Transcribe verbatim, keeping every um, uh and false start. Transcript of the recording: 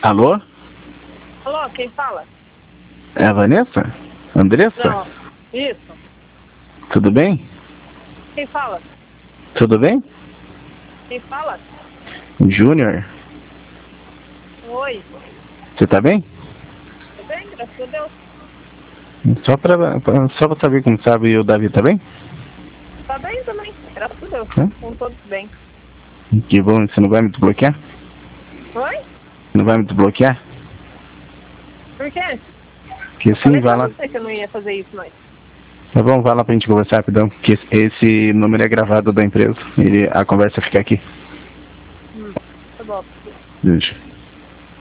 Alô? Alô, quem fala? É a Vanessa? Andressa? Não, isso. Tudo bem? Quem fala? Tudo bem? Quem fala? Júnior, Oi. você tá bem? Tudo bem, graças a Deus. Só pra, pra- só pra saber como sabe, e o Davi tá bem? Tá bem também, graças a Deus. Hã? Com todos bem. Que bom, você não vai me desbloquear? Oi? Não vai me desbloquear? Por quê? Que Eu sim, falei vai pra lá. você que eu não ia fazer isso, mas... Tá bom, vai lá pra gente conversar rapidão, que esse, esse número é gravado da empresa. E a conversa fica aqui. Hum, tá bom. Beijo.